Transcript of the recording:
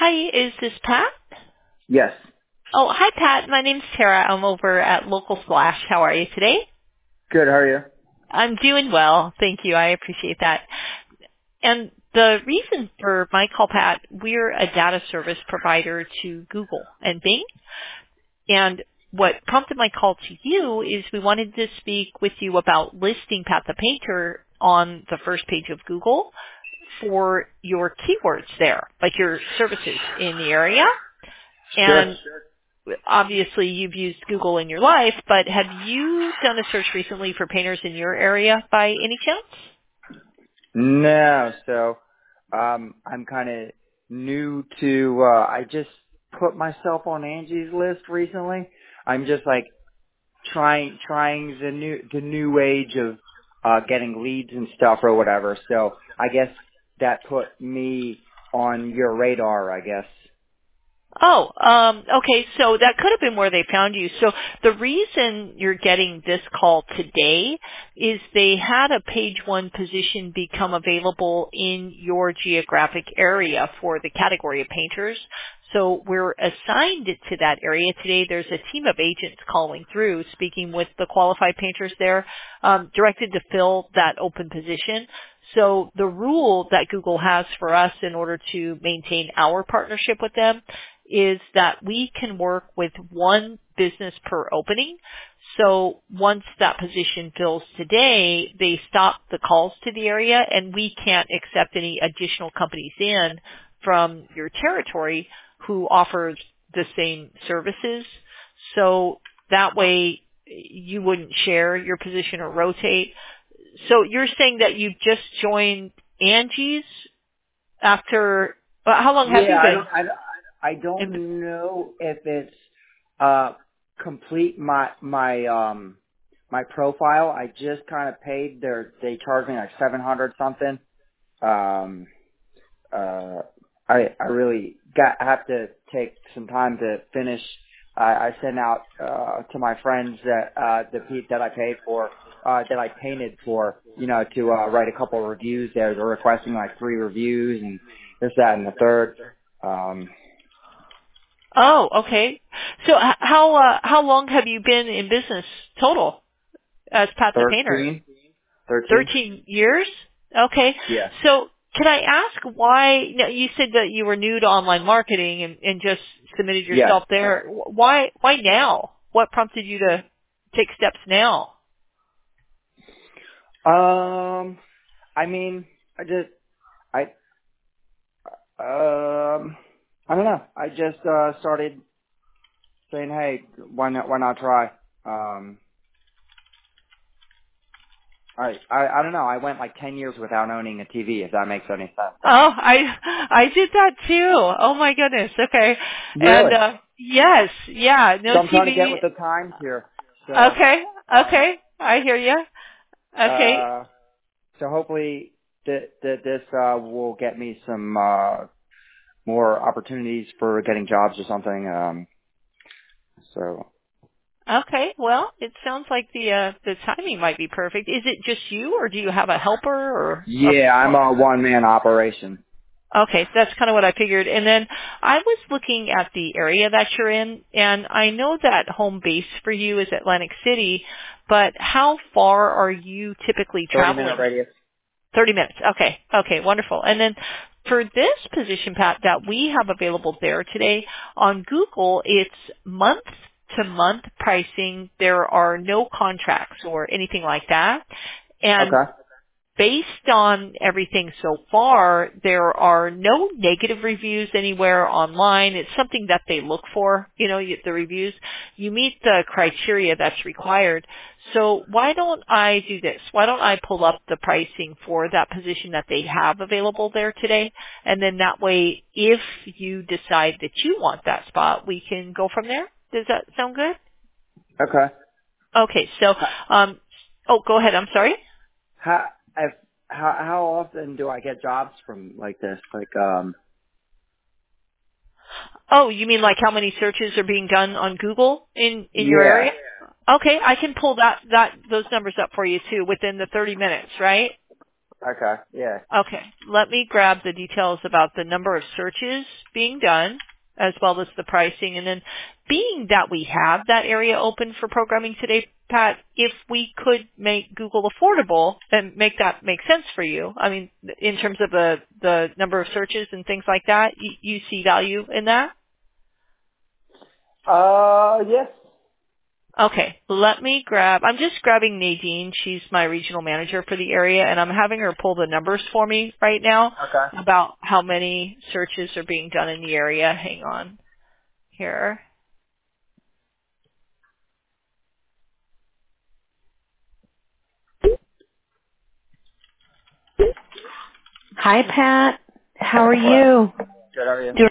Hi, is this Pat? Yes. Oh, hi Pat. My name's Tara. I'm over at Local Splash. How are you today? Good. How are you? I'm doing well. Thank you. I appreciate that. And the reason for my call, Pat, we're a data service provider to Google and Bing. And what prompted my call to you is we wanted to speak with you about listing Pat the Painter on the first page of Google for your keywords there, like your services in the area. Sure. And obviously you've used Google in your life, but have you done a search recently for painters in your area by any chance? No. So, I'm kind of new to. I just put myself on Angie's list recently. I'm just like trying the new age of getting leads and stuff or whatever. So I guess that put me on your radar. I guess. Oh, okay. So that could have been where they found you. So the reason you're getting this call today is they had a page one position become available in your geographic area for the category of painters. So we're assigned to that area today. There's a team of agents calling through, speaking with the qualified painters there, directed to fill that open position. So the rule that Google has for us in order to maintain our partnership with them is that we can work with one business per opening. So once that position fills today, they stop the calls to the area and we can't accept any additional companies in from your territory who offers the same services. So that way you wouldn't share your position or rotate. So you're saying that you just joined Angie's after, how long have Yeah. you I been don't. I in? don't know if it's complete my profile. I just kind of paid they charged me like 700 something. Um I really have to take some time to finish. I sent out to my friends that I paid for, that I painted for, to write a couple of reviews. They're requesting like 3 reviews and this, that, and the third. Um Oh, okay. So how long have you been in business total as Pat the Painter? 13. 13? 13 years? Okay. Yeah. So can I ask why, now you said that you were new to online marketing and just submitted Yes. yourself there. Why now? What prompted you to take steps now? I mean, I, I don't know. I just, started saying, hey, why not try? Um, I don't know. I went like 10 years without owning a TV, if that makes any sense. Oh, I did that too. Oh my goodness. Okay. And Really? yes, yeah, no So I'm trying to get TV. with the times here. So, Okay. um, Okay. I hear you. Okay. uh, so hopefully this, will get me some, more opportunities for getting jobs or something. So Okay. Well, it sounds like the timing might be perfect. Is it just you, or do you have a helper or a? yeah, I'm a one-man operation. Okay, so that's kind of what I figured. And then I was looking at the area that you're in, and I know that home base for you is Atlantic City, but how far are you typically 30-minute traveling? radius. 30 minutes. Okay. Okay. Wonderful. And then for this position, Pat, that we have available there today on Google, it's month to month pricing. There are no contracts or anything like that. And Okay. based on everything so far, there are no negative reviews anywhere online. It's something that they look for, the reviews. You meet the criteria that's required. So why don't I do this? Why don't I pull up the pricing for that position that they have available there today? And then that way, if you decide that you want that spot, we can go from there. Does that sound good? Okay. Okay. So, go ahead. I'm sorry. How if how often do I get jobs from like this? Like Oh, you mean like how many searches are being done on Google in your yeah. area? Okay, I can pull those numbers up for you too within the 30 minutes, right? Okay. Yeah. Okay. Let me grab the details about the number of searches being done as well as the pricing. And then being that we have that area open for programming today, Pat, if we could make Google affordable and make that make sense for you, I mean, in terms of the number of searches and things like that, you see value in that? Yes. Okay, I'm just grabbing Nadine. She's my regional manager for the area, and I'm having her pull the numbers for me right now Okay. about how many searches are being done in the area. Hang on here. Hi, Pat. How are What? you? Good. How are you? Doing